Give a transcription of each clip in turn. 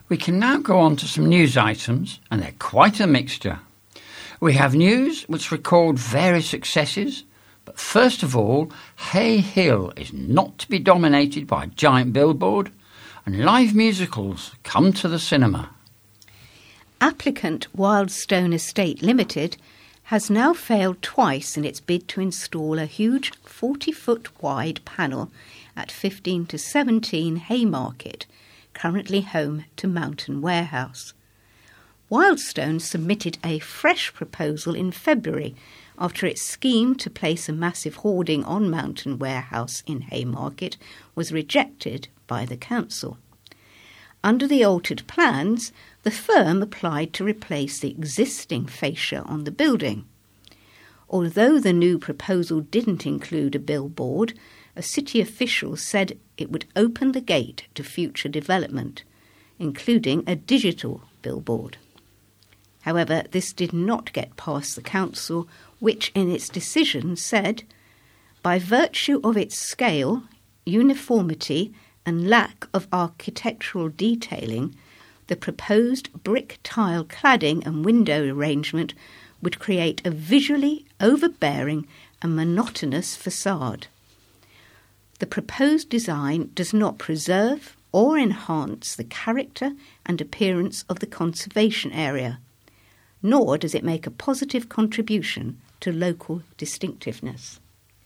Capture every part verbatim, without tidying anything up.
We can now go on to some news items, and they're quite a mixture. We have news which record various successes, but first of all, Hay Hill is not to be dominated by a giant billboard, and live musicals come to the cinema. Applicant Wildstone Estate Limited has now failed twice in its bid to install a huge forty-foot wide panel at fifteen to seventeen Haymarket, currently home to Mountain Warehouse. Wildstone submitted a fresh proposal in February after its scheme to place a massive hoarding on Mountain Warehouse in Haymarket was rejected by the council. Under the altered plans, the firm applied to replace the existing fascia on the building. Although the new proposal didn't include a billboard, a city official said it would open the gate to future development, including a digital billboard. However, this did not get past the council, which in its decision said, by virtue of its scale, uniformity and lack of architectural detailing, the proposed brick tile cladding and window arrangement would create a visually overbearing and monotonous facade. The proposed design does not preserve or enhance the character and appearance of the conservation area, nor does it make a positive contribution to local distinctiveness.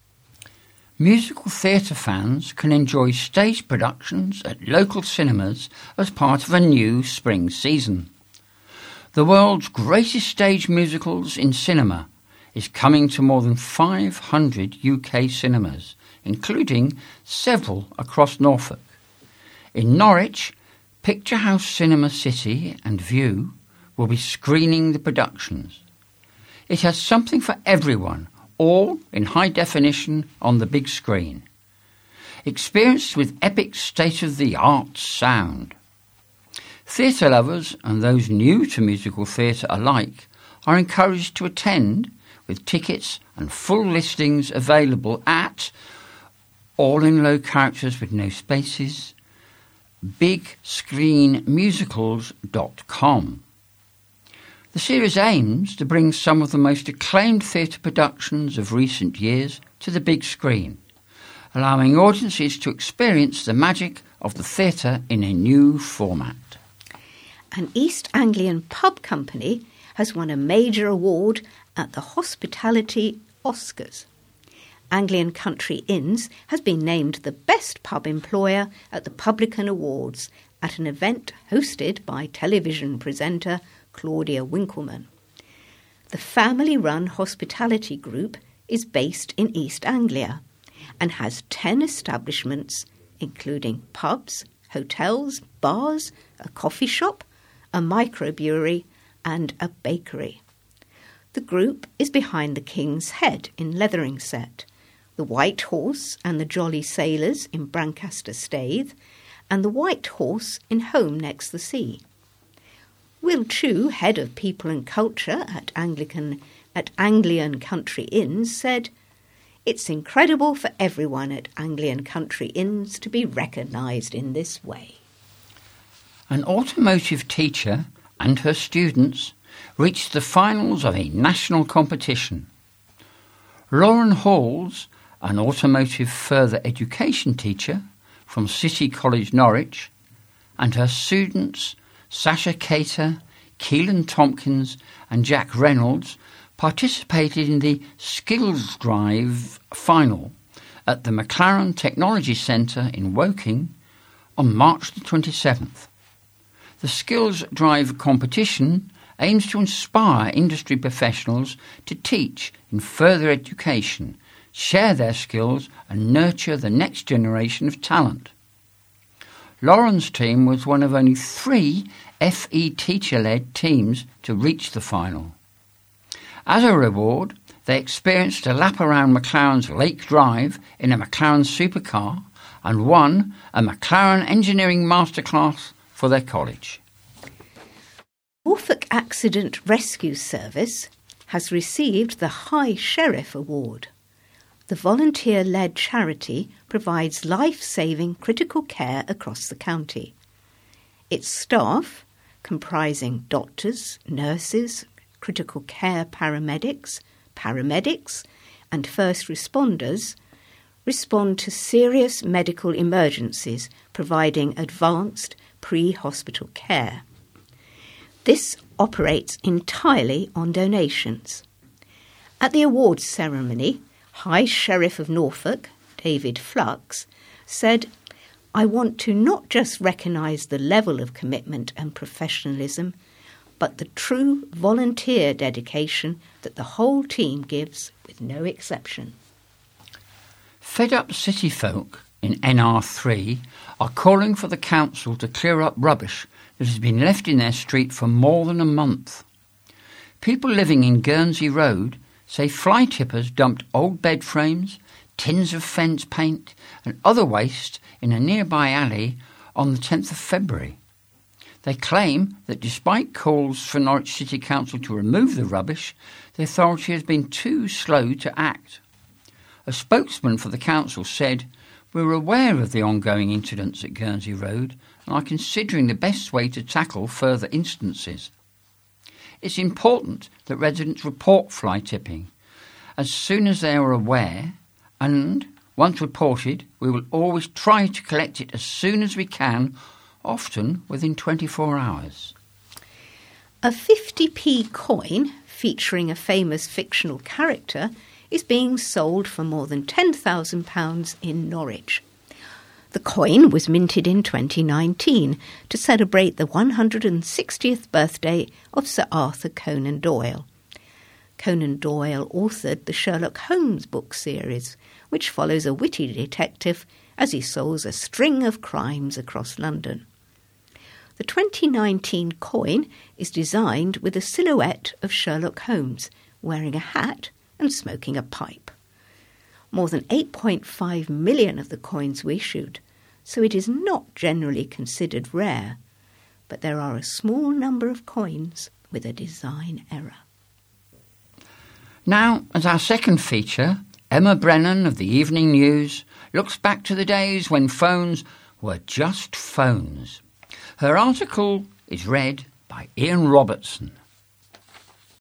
Musical theatre fans can enjoy stage productions at local cinemas as part of a new spring season. The world's greatest stage musicals in cinema is coming to more than five hundred U K cinemas, including several across Norfolk. In Norwich, Picture House Cinema City and View will be screening the productions. It has something for everyone, all in high definition on the big screen. Experienced with epic state-of-the-art sound. Theatre lovers and those new to musical theatre alike are encouraged to attend, with tickets and full listings available at, all in low characters with no spaces, big screen musicals dot com. The series aims to bring some of the most acclaimed theatre productions of recent years to the big screen, allowing audiences to experience the magic of the theatre in a new format. An East Anglian pub company has won a major award at the Hospitality Oscars. Anglian Country Inns has been named the best pub employer at the Publican Awards at an event hosted by television presenter Claudia Winkleman. The family-run hospitality group is based in East Anglia and has ten establishments, including pubs, hotels, bars, a coffee shop, a microbrewery and a bakery. The group is behind the King's Head in Leatheringset, the White Horse and the Jolly Sailors in Brancaster Staithe, and the White Horse in Home Next the Sea. Will Chu, head of People and Culture at Anglican at Anglian Country Inns, said, "It's incredible for everyone at Anglian Country Inns to be recognised in this way." An automotive teacher and her students reached the finals of a national competition. Lauren Halls, an automotive further education teacher from City College Norwich, and her students Sasha Cater, Keelan Tompkins and Jack Reynolds participated in the Skills Drive final at the McLaren Technology Centre in Woking on March the twenty-seventh. The Skills Drive competition aims to inspire industry professionals to teach in further education, share their skills and nurture the next generation of talent. Lauren's team was one of only three F E teacher-led teams to reach the final. As a reward, they experienced a lap around McLaren's Lake Drive in a McLaren supercar and won a McLaren Engineering Masterclass for their college. Norfolk Accident Rescue Service has received the High Sheriff Award. The volunteer-led charity provides life-saving critical care across the county. Its staff, comprising doctors, nurses, critical care paramedics, paramedics and first responders, respond to serious medical emergencies, providing advanced pre-hospital care. This operates entirely on donations. At the awards ceremony, High Sheriff of Norfolk, David Flux, said, "I want to not just recognise the level of commitment and professionalism, but the true volunteer dedication that the whole team gives with no exception." Fed-up city folk in N R three are calling for the council to clear up rubbish that has been left in their street for more than a month. People living in Guernsey Road say fly tippers dumped old bed frames, tins of fence paint and other waste in a nearby alley on the tenth of February. They claim that despite calls for Norwich City Council to remove the rubbish, the authority has been too slow to act. A spokesman for the council said, "We're aware of the ongoing incidents at Guernsey Road and are considering the best way to tackle further instances. It's important that residents report fly tipping as soon as they are aware, and, once reported, we will always try to collect it as soon as we can, often within twenty-four hours. A fifty p coin featuring a famous fictional character is being sold for more than ten thousand pounds in Norwich. The coin was minted in twenty nineteen to celebrate the one hundred sixtieth birthday of Sir Arthur Conan Doyle. Conan Doyle authored the Sherlock Holmes book series, which follows a witty detective as he solves a string of crimes across London. The twenty nineteen coin is designed with a silhouette of Sherlock Holmes wearing a hat and smoking a pipe. More than eight point five million of the coins were issued, so it is not generally considered rare, but there are a small number of coins with a design error. Now, as our second feature, Emma Brennan of the Evening News looks back to the days when phones were just phones. Her article is read by Ian Robertson.